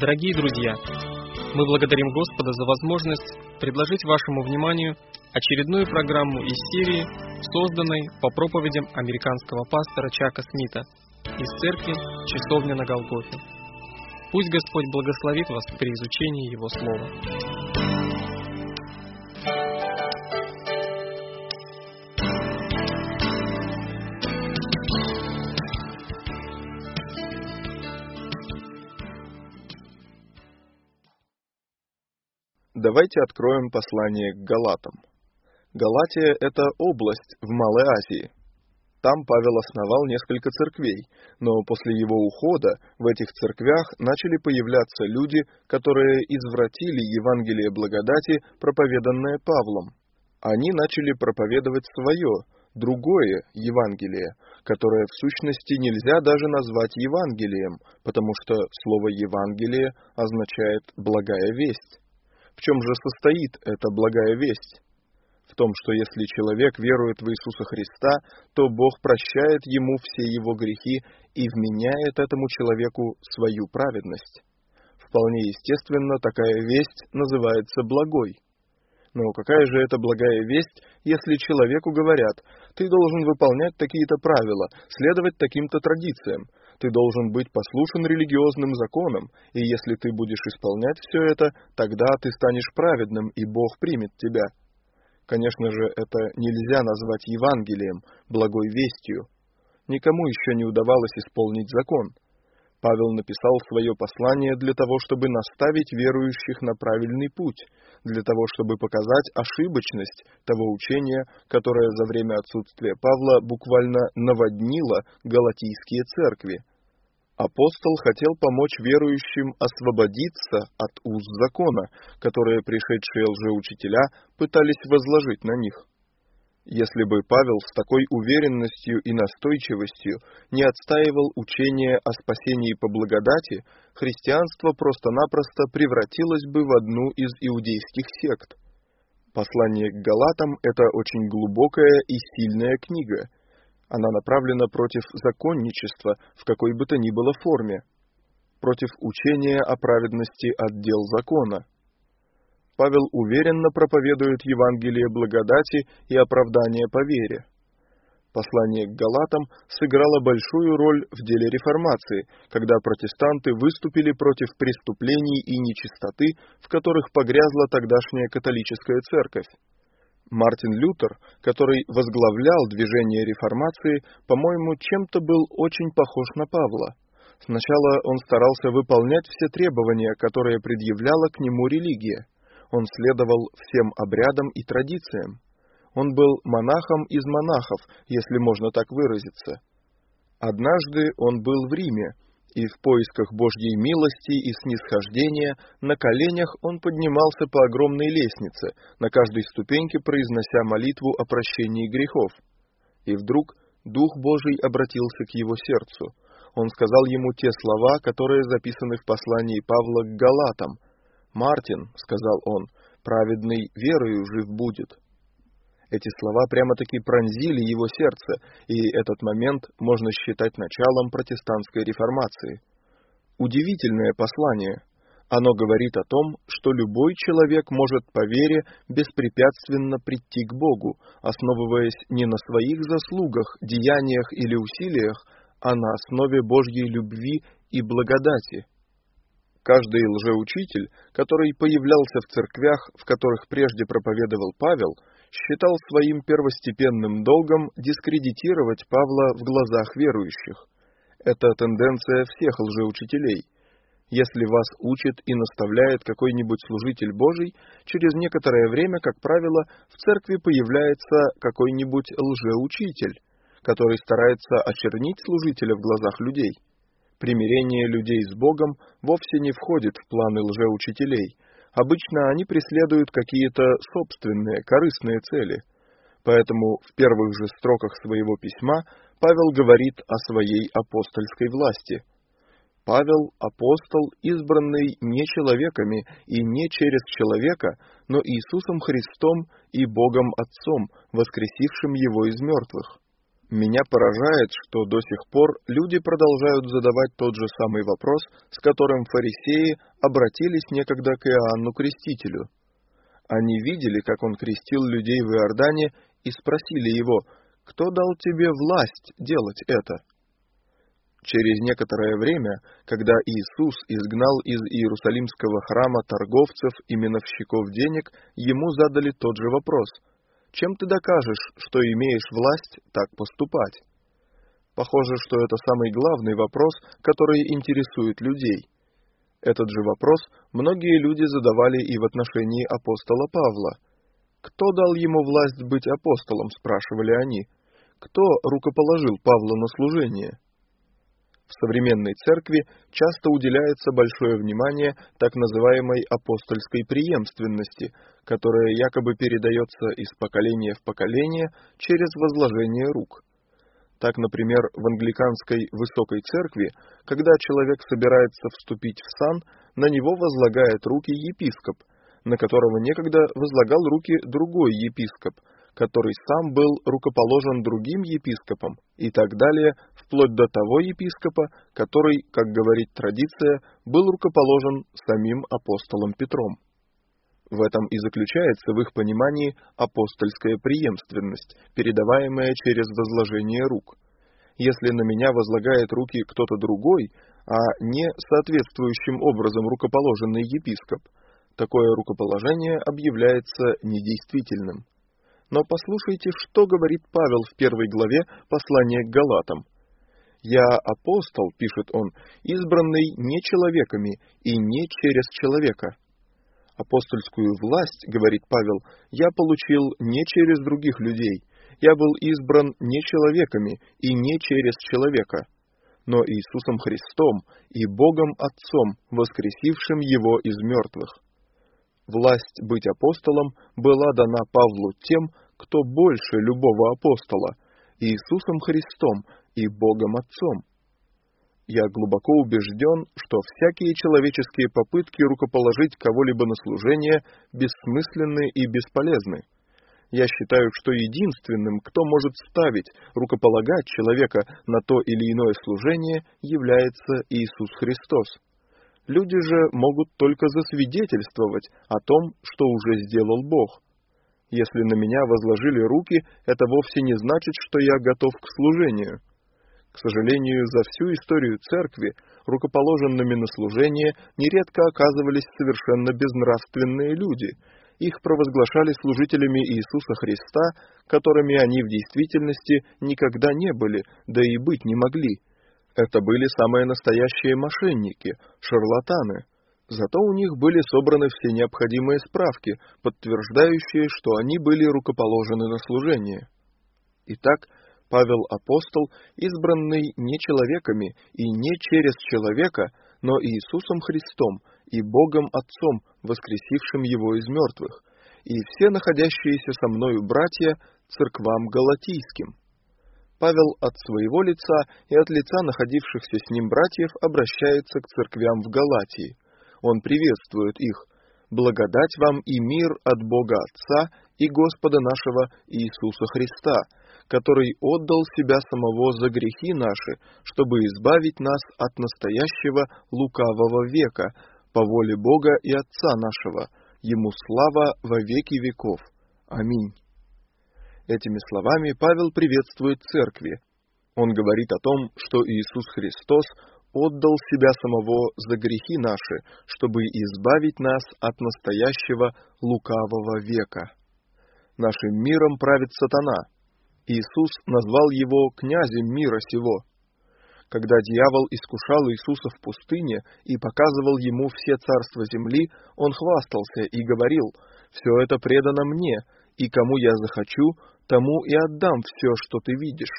Дорогие друзья, мы благодарим Господа за возможность предложить вашему вниманию очередную программу из серии, созданной по проповедям американского пастора Чака Смита из церкви «Часовня на Голгофе». Пусть Господь благословит вас при изучении Его Слова. Давайте откроем послание к Галатам. Галатия – это область в Малой Азии. Там Павел основал несколько церквей, но после его ухода в этих церквях начали появляться люди, которые извратили Евангелие благодати, проповеданное Павлом. Они начали проповедовать свое, другое Евангелие, которое в сущности нельзя даже назвать Евангелием, потому что слово «Евангелие» означает «благая весть». В чем же состоит эта благая весть? В том, что если человек верует в Иисуса Христа, то Бог прощает ему все его грехи и вменяет этому человеку свою праведность. Вполне естественно, такая весть называется благой. Но какая же это благая весть, если человеку говорят: ты должен выполнять такие-то правила, следовать таким-то традициям, ты должен быть послушен религиозным законам, и если ты будешь исполнять все это, тогда ты станешь праведным, и Бог примет тебя. Конечно же, это нельзя назвать Евангелием, благой вестью. Никому еще не удавалось исполнить закон. Павел написал свое послание для того, чтобы наставить верующих на правильный путь, для того, чтобы показать ошибочность того учения, которое за время отсутствия Павла буквально наводнило галатийские церкви. Апостол хотел помочь верующим освободиться от уз закона, которые пришедшие лжеучителя пытались возложить на них. Если бы Павел с такой уверенностью и настойчивостью не отстаивал учение о спасении по благодати, христианство просто-напросто превратилось бы в одну из иудейских сект. Послание к Галатам – это очень глубокая и сильная книга. Она направлена против законничества в какой бы то ни было форме, против учения о праведности от дел закона. Павел уверенно проповедует Евангелие благодати и оправдания по вере. Послание к Галатам сыграло большую роль в деле реформации, когда протестанты выступили против преступлений и нечистоты, в которых погрязла тогдашняя католическая церковь. Мартин Лютер, который возглавлял движение реформации, по-моему, чем-то был очень похож на Павла. Сначала он старался выполнять все требования, которые предъявляла к нему религия. Он следовал всем обрядам и традициям. Он был монахом из монахов, если можно так выразиться. Однажды он был в Риме, и в поисках Божьей милости и снисхождения на коленях он поднимался по огромной лестнице, на каждой ступеньке произнося молитву о прощении грехов. И вдруг Дух Божий обратился к его сердцу. Он сказал ему те слова, которые записаны в послании Павла к Галатам. «Мартин, — сказал он, — праведный верою жив будет». Эти слова прямо-таки пронзили его сердце, и этот момент можно считать началом протестантской реформации. Удивительное послание. Оно говорит о том, что любой человек может по вере беспрепятственно прийти к Богу, основываясь не на своих заслугах, деяниях или усилиях, а на основе Божьей любви и благодати. Каждый лжеучитель, который появлялся в церквях, в которых прежде проповедовал Павел, считал своим первостепенным долгом дискредитировать Павла в глазах верующих. Это тенденция всех лжеучителей. Если вас учит и наставляет какой-нибудь служитель Божий, через некоторое время, как правило, в церкви появляется какой-нибудь лжеучитель, который старается очернить служителя в глазах людей. Примирение людей с Богом вовсе не входит в планы лжеучителей. Обычно они преследуют какие-то собственные, корыстные цели. Поэтому в первых же строках своего письма Павел говорит о своей апостольской власти. Павел – апостол, избранный не человеками и не через человека, но Иисусом Христом и Богом Отцом, воскресившим его из мертвых. Меня поражает, что до сих пор люди продолжают задавать тот же самый вопрос, с которым фарисеи обратились некогда к Иоанну Крестителю. Они видели, как он крестил людей в Иордане, и спросили его: «Кто дал тебе власть делать это?» Через некоторое время, когда Иисус изгнал из Иерусалимского храма торговцев и миновщиков денег, ему задали тот же вопрос: «Чем ты докажешь, что имеешь власть так поступать?» Похоже, что это самый главный вопрос, который интересует людей. Этот же вопрос многие люди задавали и в отношении апостола Павла. «Кто дал ему власть быть апостолом?» – спрашивали они. «Кто рукоположил Павлу на служение?» В современной церкви часто уделяется большое внимание так называемой апостольской преемственности, которая якобы передается из поколения в поколение через возложение рук. Так, например, в англиканской высокой церкви, когда человек собирается вступить в сан, на него возлагает руки епископ, на которого некогда возлагал руки другой епископ, который сам был рукоположен другим епископом, и так далее, вплоть до того епископа, который, как говорит традиция, был рукоположен самим апостолом Петром. В этом и заключается в их понимании апостольская преемственность, передаваемая через возложение рук. Если на меня возлагает руки кто-то другой, а не соответствующим образом рукоположенный епископ, такое рукоположение объявляется недействительным. Но послушайте, что говорит Павел в 1 главе послания к Галатам. «Я апостол, — пишет он, — избранный не человеками и не через человека». Апостольскую власть, говорит Павел, я получил не через других людей, я был избран не человеками и не через человека, но Иисусом Христом и Богом Отцом, воскресившим Его из мертвых. Власть быть апостолом была дана Павлу тем, кто больше любого апостола, Иисусом Христом и Богом Отцом. Я глубоко убежден, что всякие человеческие попытки рукоположить кого-либо на служение бессмысленны и бесполезны. Я считаю, что единственным, кто может ставить, рукополагать человека на то или иное служение, является Иисус Христос. Люди же могут только засвидетельствовать о том, что уже сделал Бог. Если на меня возложили руки, это вовсе не значит, что я готов к служению. К сожалению, за всю историю церкви рукоположенными на служение нередко оказывались совершенно безнравственные люди. Их провозглашали служителями Иисуса Христа, которыми они в действительности никогда не были, да и быть не могли. Это были самые настоящие мошенники, шарлатаны. Зато у них были собраны все необходимые справки, подтверждающие, что они были рукоположены на служение. Итак, Павел апостол, избранный не человеками и не через человека, но Иисусом Христом и Богом Отцом, воскресившим Его из мертвых, и все находящиеся со мною братья церквам галатийским. Павел от своего лица и от лица находившихся с ним братьев обращается к церквям в Галатии. Он приветствует их: «Благодать вам и мир от Бога Отца и Господа нашего Иисуса Христа, который отдал Себя Самого за грехи наши, чтобы избавить нас от настоящего лукавого века, по воле Бога и Отца нашего, Ему слава во веки веков. Аминь». Этими словами Павел приветствует церкви. Он говорит о том, что Иисус Христос отдал Себя Самого за грехи наши, чтобы избавить нас от настоящего лукавого века. Нашим миром правит сатана. Иисус назвал его князем мира сего. Когда дьявол искушал Иисуса в пустыне и показывал ему все царства земли, он хвастался и говорил: «Все это предано мне, и кому я захочу, тому и отдам все, что ты видишь».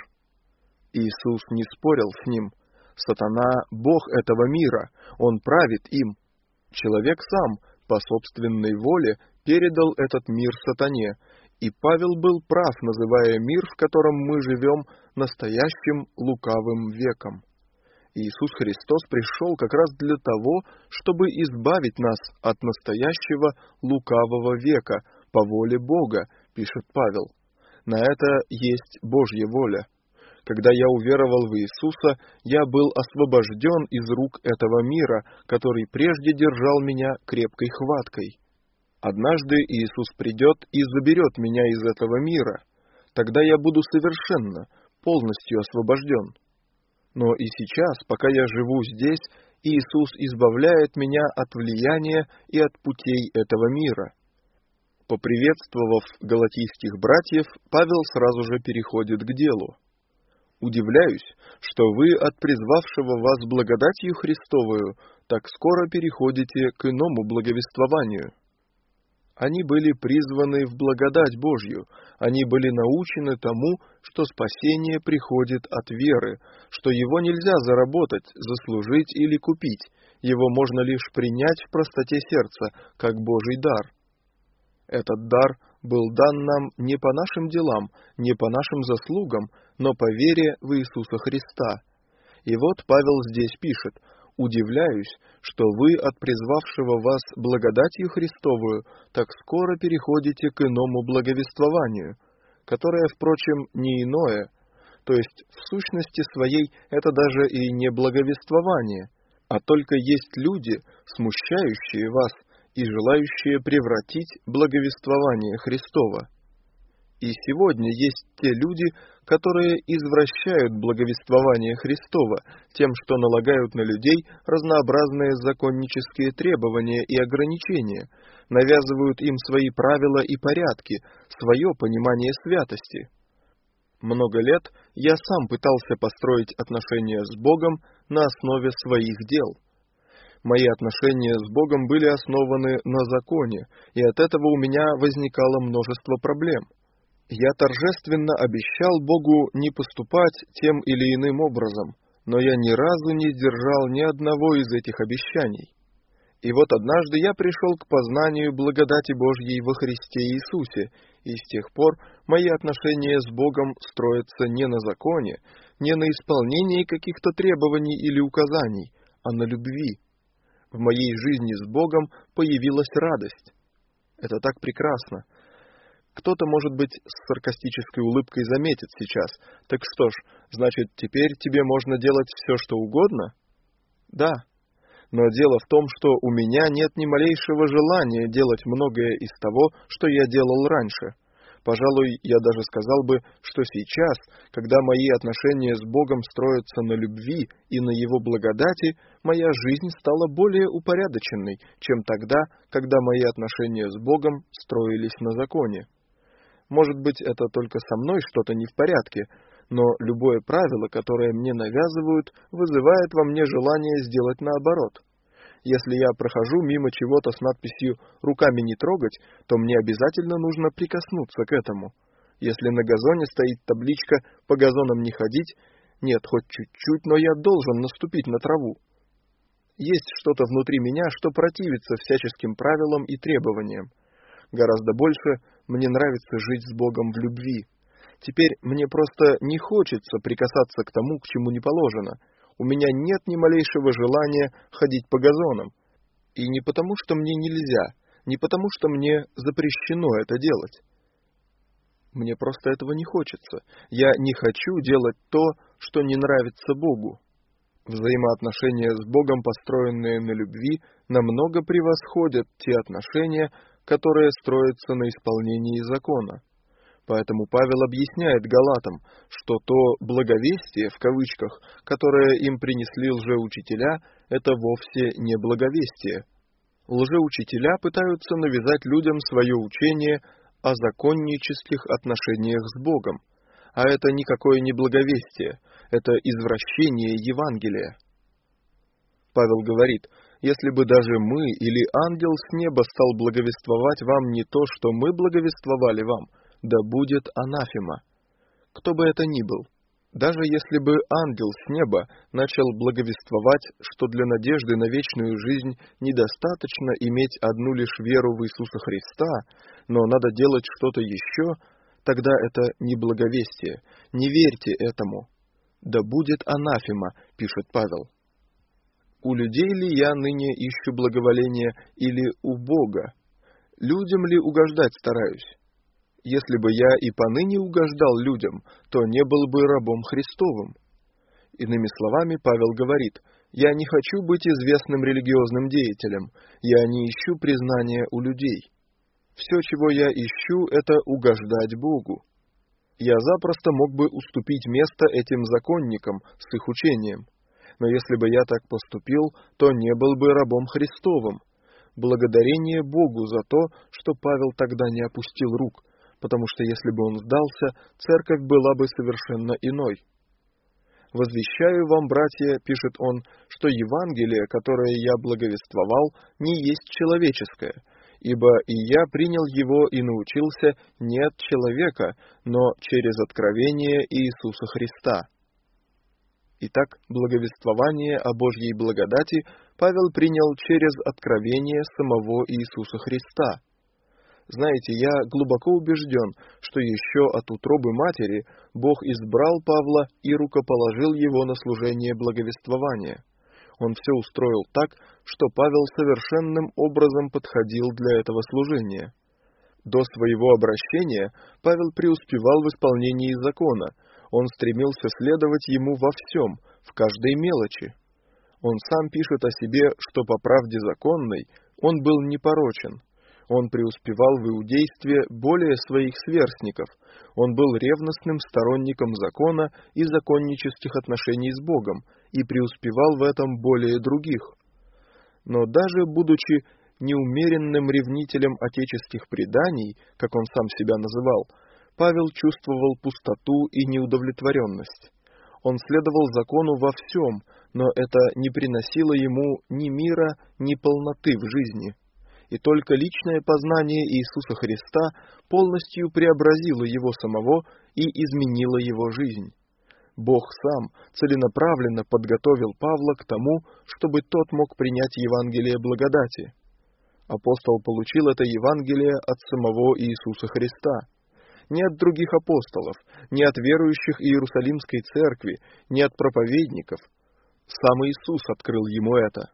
Иисус не спорил с ним. Сатана — бог этого мира, он правит им. Человек сам, по собственной воле, передал этот мир сатане, и Павел был прав, называя мир, в котором мы живем, настоящим лукавым веком. Иисус Христос пришел как раз для того, чтобы избавить нас от настоящего лукавого века по воле Бога, пишет Павел. На это есть Божья воля. Когда я уверовал в Иисуса, я был освобожден из рук этого мира, который прежде держал меня крепкой хваткой. Однажды Иисус придет и заберет меня из этого мира. Тогда я буду совершенно, полностью освобожден. Но и сейчас, пока я живу здесь, Иисус избавляет меня от влияния и от путей этого мира. Поприветствовав галатийских братьев, Павел сразу же переходит к делу. «Удивляюсь, что вы от призвавшего вас благодатью Христовою так скоро переходите к иному благовествованию». Они были призваны в благодать Божью, они были научены тому, что спасение приходит от веры, что его нельзя заработать, заслужить или купить, его можно лишь принять в простоте сердца, как Божий дар. Этот дар был дан нам не по нашим делам, не по нашим заслугам, но по вере в Иисуса Христа. И вот Павел здесь пишет: «Удивляюсь, что вы от призвавшего вас благодатью Христовую так скоро переходите к иному благовествованию, которое, впрочем, не иное, то есть в сущности своей это даже и не благовествование, а только есть люди, смущающие вас и желающие превратить благовествование Христово. И сегодня есть те люди, которые извращают благовествование Христово тем, что налагают на людей разнообразные законнические требования и ограничения, навязывают им свои правила и порядки, свое понимание святости. Много лет я сам пытался построить отношения с Богом на основе своих дел. Мои отношения с Богом были основаны на законе, и от этого у меня возникало множество проблем. Я торжественно обещал Богу не поступать тем или иным образом, но я ни разу не сдержал ни одного из этих обещаний. И вот однажды я пришел к познанию благодати Божьей во Христе Иисусе, и с тех пор мои отношения с Богом строятся не на законе, не на исполнении каких-то требований или указаний, а на любви. В моей жизни с Богом появилась радость. Это так прекрасно. Кто-то, может быть, с саркастической улыбкой заметит сейчас: «Так что ж, значит, теперь тебе можно делать все, что угодно?» Да, но дело в том, что у меня нет ни малейшего желания делать многое из того, что я делал раньше. Пожалуй, я даже сказал бы, что сейчас, когда мои отношения с Богом строятся на любви и на Его благодати, моя жизнь стала более упорядоченной, чем тогда, когда мои отношения с Богом строились на законе. Может быть, это только со мной что-то не в порядке, но любое правило, которое мне навязывают, вызывает во мне желание сделать наоборот. Если я прохожу мимо чего-то с надписью «руками не трогать», то мне обязательно нужно прикоснуться к этому. Если на газоне стоит табличка «по газонам не ходить», нет, хоть чуть-чуть, но я должен наступить на траву. Есть что-то внутри меня, что противится всяческим правилам и требованиям. Гораздо больше мне нравится жить с Богом в любви. Теперь мне просто не хочется прикасаться к тому, к чему не положено. У меня нет ни малейшего желания ходить по газонам. И не потому, что мне нельзя, не потому, что мне запрещено это делать. Мне просто этого не хочется. Я не хочу делать то, что не нравится Богу. Взаимоотношения с Богом, построенные на любви, намного превосходят те отношения, которые строятся на исполнении закона. Поэтому Павел объясняет галатам, что то «благовестие», в кавычках, которое им принесли лжеучителя, это вовсе не благовестие. Лжеучителя пытаются навязать людям свое учение о законнических отношениях с Богом, а это никакое не благовестие, это извращение Евангелия. Павел говорит: «Если бы даже мы или ангел с неба стал благовествовать вам не то, что мы благовествовали вам, да будет анафема». Кто бы это ни был. Даже если бы ангел с неба начал благовествовать, что для надежды на вечную жизнь недостаточно иметь одну лишь веру в Иисуса Христа, но надо делать что-то еще, тогда это не благовестие. Не верьте этому. «Да будет анафема», пишет Павел. У людей ли я ныне ищу благоволения или у Бога? Людям ли угождать стараюсь? если бы я и поныне угождал людям, то не был бы рабом Христовым. Иными словами, Павел говорит: «Я не хочу быть известным религиозным деятелем, я не ищу признания у людей. Все, чего я ищу, это угождать Богу». Я запросто мог бы уступить место этим законникам с их учением. Но если бы я так поступил, то не был бы рабом Христовым. Благодарение Богу за то, что Павел тогда не опустил рук, потому что если бы он сдался, церковь была бы совершенно иной. «Возвещаю вам, братья, — пишет он, — что Евангелие, которое я благовествовал, не есть человеческое, ибо и я принял его и научился не от человека, но через откровение Иисуса Христа». Итак, благовествование о Божьей благодати Павел принял через откровение самого Иисуса Христа. Знаете, я глубоко убежден, что еще от утробы матери Бог избрал Павла и рукоположил его на служение благовествования. Он все устроил так, что Павел совершенным образом подходил для этого служения. До своего обращения Павел преуспевал в исполнении закона. Он стремился следовать ему во всем, в каждой мелочи. Он сам пишет о себе, что по правде законной он был непорочен. Он преуспевал в иудействе более своих сверстников. Он был ревностным сторонником закона и законнических отношений с Богом и преуспевал в этом более других. Но даже будучи неумеренным ревнителем отеческих преданий, как он сам себя называл, Павел чувствовал пустоту и неудовлетворенность. Он следовал закону во всем, но это не приносило ему ни мира, ни полноты в жизни. И только личное познание Иисуса Христа полностью преобразило его самого и изменило его жизнь. Бог сам целенаправленно подготовил Павла к тому, чтобы тот мог принять Евангелие благодати. Апостол получил это Евангелие от самого Иисуса Христа. Не от других апостолов, не от верующих Иерусалимской церкви, не от проповедников. Сам Иисус открыл ему это.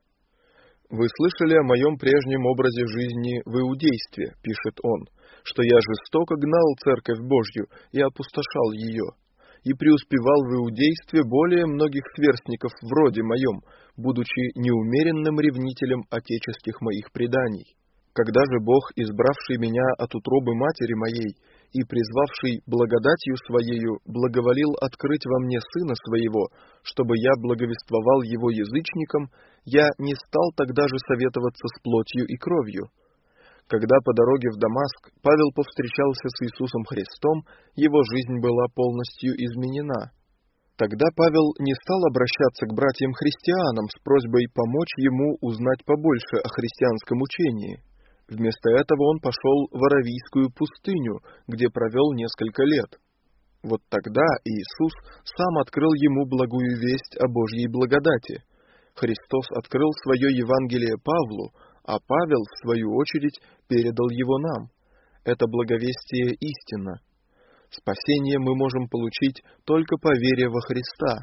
«Вы слышали о моем прежнем образе жизни в иудействе, — пишет он, — что я жестоко гнал церковь Божью и опустошал ее, и преуспевал в иудействе более многих сверстников вроде моем, будучи неумеренным ревнителем отеческих моих преданий. Когда же Бог, избравший меня от утробы матери моей и призвавший благодатью Своею, благоволил открыть во мне Сына Своего, чтобы я благовествовал Его язычникам, я не стал тогда же советоваться с плотью и кровью. Когда по дороге в Дамаск Павел повстречался с Иисусом Христом, его жизнь была полностью изменена. Тогда Павел не стал обращаться к братьям-христианам с просьбой помочь ему узнать побольше о христианском учении. Вместо этого он пошел в Аравийскую пустыню, где провел несколько лет. Вот тогда Иисус сам открыл ему благую весть о Божьей благодати. Христос открыл свое Евангелие Павлу, а Павел, в свою очередь, передал его нам. Это благовестие истина. Спасение мы можем получить только по вере во Христа.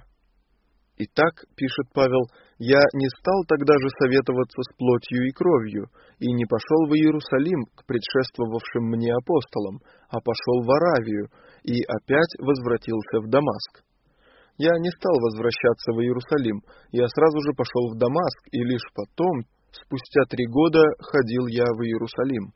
«Итак, — пишет Павел, — я не стал тогда же советоваться с плотью и кровью, и не пошел в Иерусалим к предшествовавшим мне апостолам, а пошел в Аравию, и опять возвратился в Дамаск. Я не стал возвращаться в Иерусалим, я сразу же пошел в Дамаск, и лишь потом, спустя 3 года, ходил я в Иерусалим».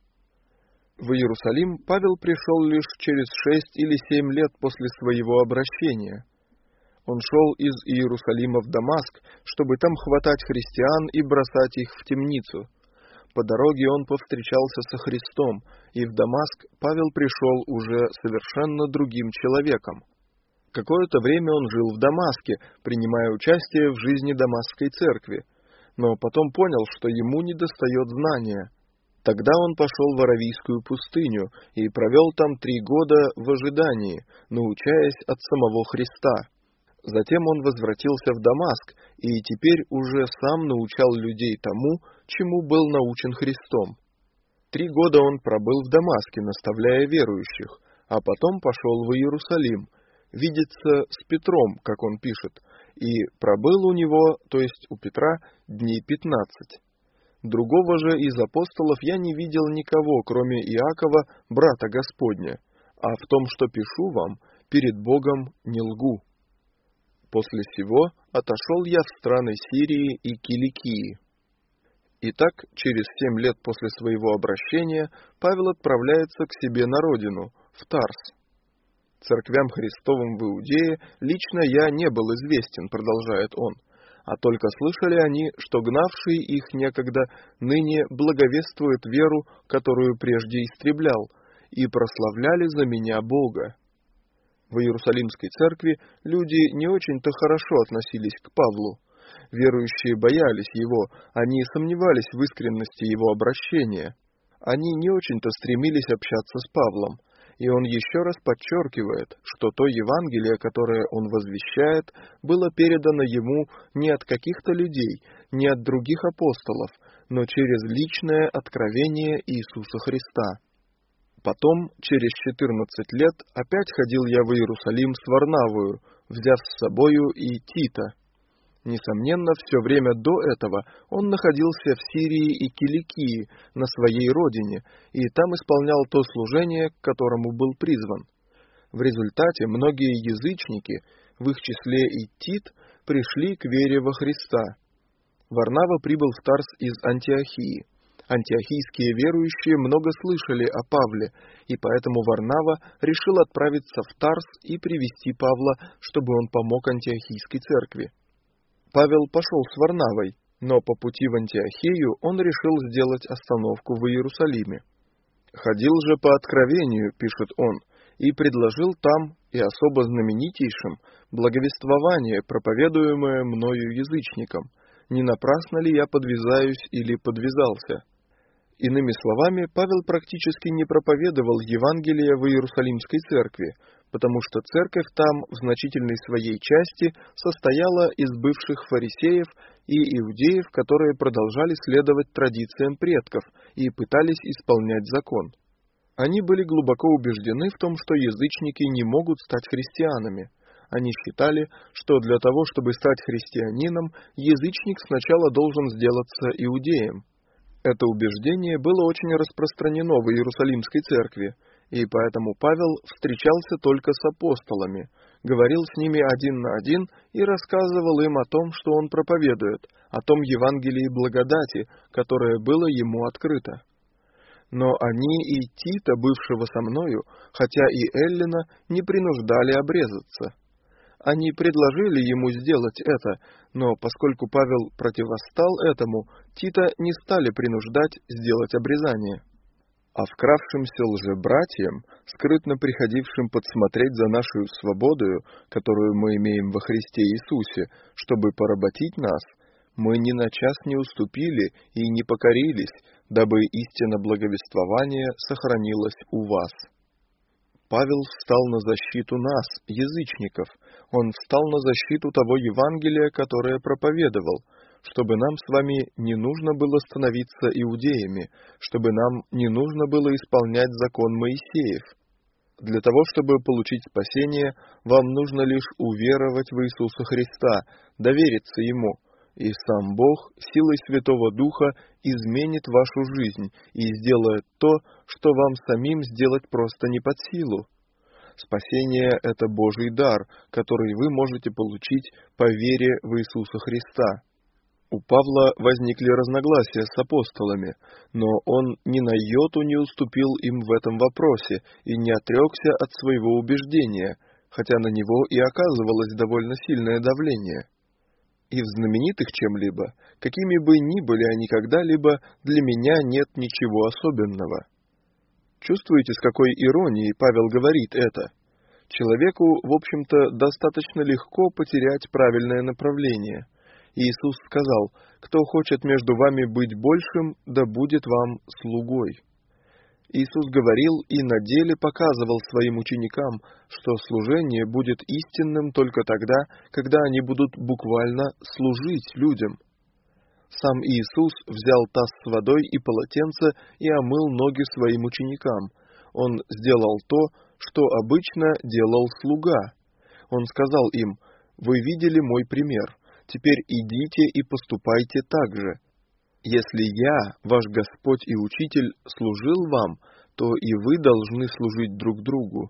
В Иерусалим Павел пришел лишь через 6 или 7 лет после своего обращения. Он шел из Иерусалима в Дамаск, чтобы там хватать христиан и бросать их в темницу. По дороге он повстречался со Христом, и в Дамаск Павел пришел уже совершенно другим человеком. Какое-то время он жил в Дамаске, принимая участие в жизни Дамасской церкви, но потом понял, что ему недостает знания. Тогда он пошел в Аравийскую пустыню и провел там 3 года в ожидании, научаясь от самого Христа. Затем он возвратился в Дамаск и теперь уже сам научал людей тому, чему был научен Христом. 3 года он пробыл в Дамаске, наставляя верующих, а потом пошел в Иерусалим, видеться с Петром, как он пишет, и пробыл у него, то есть у Петра, дней 15. Другого же из апостолов я не видел никого, кроме Иакова, брата Господня. а в том, что пишу вам, перед Богом не лгу. После сего отошел я в страны Сирии и Киликии. Итак, через 7 лет после своего обращения Павел отправляется к себе на родину, в Тарс. Церквям Христовым в Иудее лично я не был известен, продолжает он, а только слышали они, что гнавшие их некогда ныне благовествуют веру, которую прежде истреблял, и прославляли за меня Бога. В Иерусалимской церкви люди не очень-то хорошо относились к Павлу. Верующие боялись его, они сомневались в искренности его обращения. Они не очень-то стремились общаться с Павлом, и он еще раз подчеркивает, что то Евангелие, которое он возвещает, было передано ему не от каких-то людей, не от других апостолов, но через личное откровение Иисуса Христа. Потом, через 14 лет, опять ходил я в Иерусалим с Варнавою, взяв с собою и Тита. Несомненно, все время до этого он находился в Сирии и Киликии, на своей родине, и там исполнял то служение, к которому был призван. В результате многие язычники, в их числе и Тит, пришли к вере во Христа. Варнава прибыл в Тарс из Антиохии. Антиохийские верующие много слышали о Павле, и поэтому Варнава решил отправиться в Тарс и привести Павла, чтобы он помог Антиохийской церкви. Павел пошел с Варнавой, но по пути в Антиохию он решил сделать остановку в Иерусалиме. «Ходил же по откровению», — пишет он, — «и предложил там, и особо знаменитейшим, благовествование, проповедуемое мною язычникам. Не напрасно ли я подвязаюсь или подвязался?» Иными словами, Павел практически не проповедовал Евангелие в Иерусалимской церкви, потому что церковь там в значительной своей части состояла из бывших фарисеев и иудеев, которые продолжали следовать традициям предков и пытались исполнять закон. Они были глубоко убеждены в том, что язычники не могут стать христианами. Они считали, что для того, чтобы стать христианином, язычник сначала должен сделаться иудеем. Это убеждение было очень распространено в Иерусалимской церкви, и поэтому Павел встречался только с апостолами, говорил с ними один на один и рассказывал им о том, что он проповедует, о том Евангелии благодати, которое было ему открыто. Но они и Тита, бывшего со мною, хотя и Эллина, не принуждали обрезаться. Они предложили ему сделать это, но поскольку Павел противостал этому, Тита не стали принуждать сделать обрезание. А вкравшимся лжебратьям, скрытно приходившим подсмотреть за нашу свободою, которую мы имеем во Христе Иисусе, чтобы поработить нас, мы ни на час не уступили и не покорились, дабы истина благовествования сохранилась у вас. Павел встал на защиту нас, язычников. Он встал на защиту того Евангелия, которое проповедовал, чтобы нам с вами не нужно было становиться иудеями, чтобы нам не нужно было исполнять закон Моисеев. Для того, чтобы получить спасение, вам нужно лишь уверовать в Иисуса Христа, довериться Ему, и сам Бог силой Святого Духа изменит вашу жизнь и сделает то, что вам самим сделать просто не под силу. Спасение — это Божий дар, который вы можете получить по вере в Иисуса Христа. У Павла возникли разногласия с апостолами, но он ни на йоту не уступил им в этом вопросе и не отрекся от своего убеждения, хотя на него и оказывалось довольно сильное давление. И в знаменитых чем-либо, какими бы ни были они когда-либо, для меня нет ничего особенного. Чувствуете, с какой иронией Павел говорит это? Человеку, в общем-то, достаточно легко потерять правильное направление. Иисус сказал: «Кто хочет между вами быть большим, да будет вам слугой». Иисус говорил и на деле показывал своим ученикам, что служение будет истинным только тогда, когда они будут буквально служить людям. Сам Иисус взял таз с водой и полотенце и омыл ноги своим ученикам. Он сделал то, что обычно делал слуга. Он сказал им: «Вы видели мой пример, теперь идите и поступайте так же. Если я, ваш Господь и Учитель, служил вам, то и вы должны служить друг другу.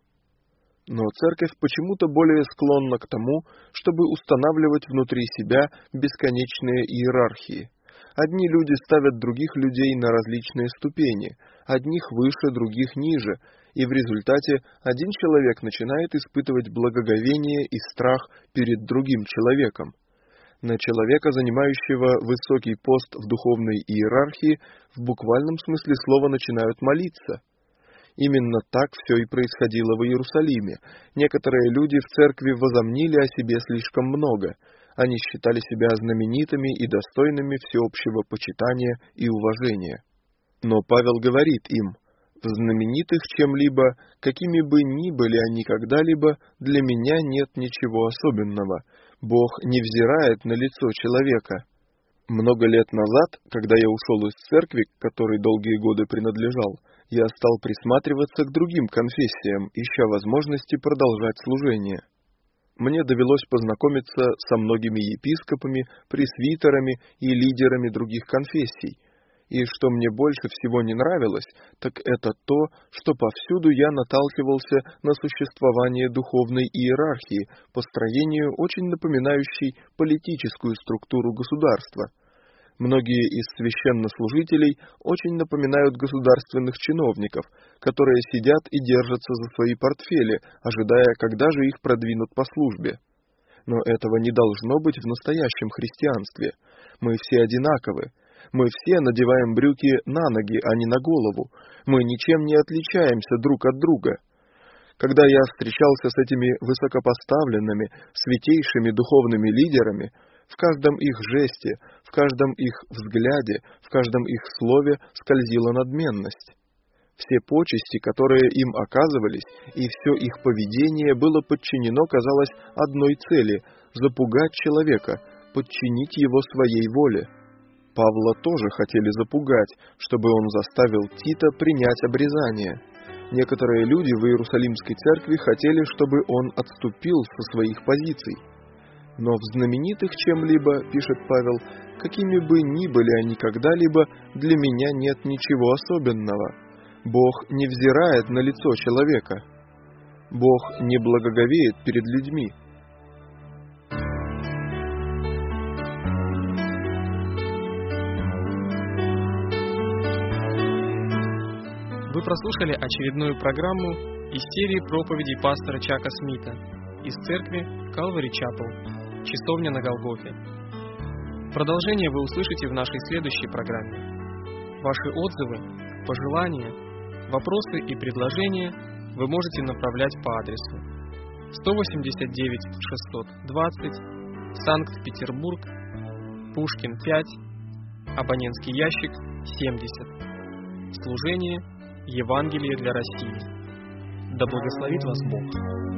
Но церковь почему-то более склонна к тому, чтобы устанавливать внутри себя бесконечные иерархии. Одни люди ставят других людей на различные ступени, одних выше, других ниже, и в результате один человек начинает испытывать благоговение и страх перед другим человеком. На человека, занимающего высокий пост в духовной иерархии, в буквальном смысле слова начинают молиться. Именно так все и происходило в Иерусалиме. Некоторые люди в церкви возомнили о себе слишком много. Они считали себя знаменитыми и достойными всеобщего почитания и уважения. Но Павел говорит им: «В знаменитых чем-либо, какими бы ни были они когда-либо, для меня нет ничего особенного. Бог не взирает на лицо человека». Много лет назад, когда я ушел из церкви, к которой долгие годы принадлежал, я стал присматриваться к другим конфессиям, ища возможности продолжать служение. Мне довелось познакомиться со многими епископами, пресвитерами и лидерами других конфессий. И что мне больше всего не нравилось, так это то, что повсюду я наталкивался на существование духовной иерархии, по строению очень напоминающей политическую структуру государства. Многие из священнослужителей очень напоминают государственных чиновников, которые сидят и держатся за свои портфели, ожидая, когда же их продвинут по службе. Но этого не должно быть в настоящем христианстве. Мы все одинаковы. Мы все надеваем брюки на ноги, а не на голову. Мы ничем не отличаемся друг от друга. Когда я встречался с этими высокопоставленными, святейшими духовными лидерами, в каждом их жесте, в каждом их взгляде, в каждом их слове скользила надменность. Все почести, которые им оказывались, и все их поведение было подчинено, казалось, одной цели – запугать человека, подчинить его своей воле. Павла тоже хотели запугать, чтобы он заставил Тита принять обрезание. Некоторые люди в Иерусалимской церкви хотели, чтобы он отступил со своих позиций. Но в знаменитых чем-либо, пишет Павел, какими бы ни были они когда-либо, для меня нет ничего особенного. Бог не взирает на лицо человека. Бог не благоговеет перед людьми. Вы прослушали очередную программу из серии проповедей пастора Чака Смита из церкви Calvary Chapel, часовня на Голгофе. Продолжение вы услышите в нашей следующей программе. Ваши отзывы, пожелания, вопросы и предложения вы можете направлять по адресу 189 620, Санкт-Петербург, Пушкин 5, абонентский ящик 70. Служение Евангелие для России. Да благословит вас Бог!